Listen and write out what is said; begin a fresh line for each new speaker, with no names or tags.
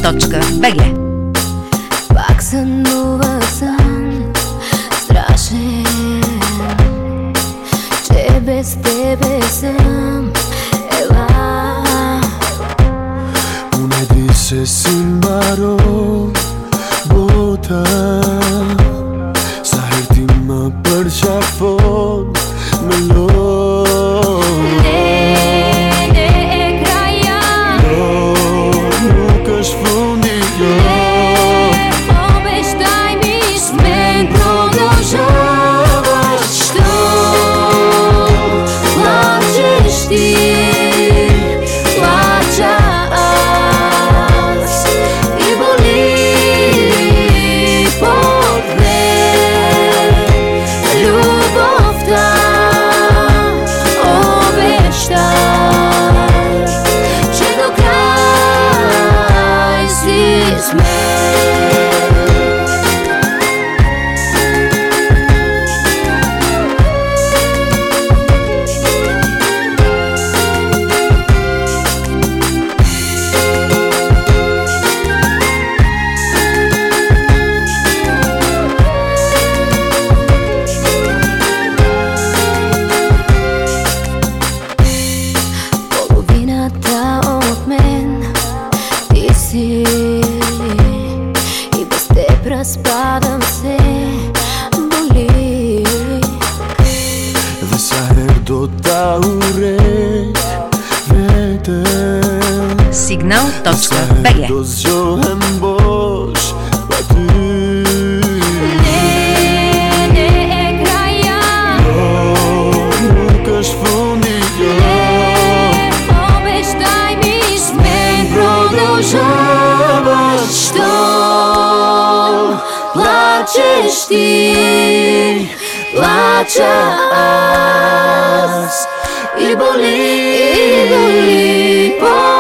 Signal.bg.
Пак сънувах сън страшен, че без тебе съм. Ела,
una dice sin varón bota saherti ma për qafon me lo
ne e kraja,
nuk është fundi jo
po bestaj mi s'men продолжаваш, что плачешь ты, плача аз и боли подвет любовта обещай, че до край си с мен. Половината от мен ти си и без теб разпадам се, боли.
dhe sa her do ta urrej veten
Signal.bg.
do zgjohem bosh pa ty
Ne e kraja,
nuk është fundi jo
обещай ми смен продолжаваш, что плачешь ты, плача аз и боли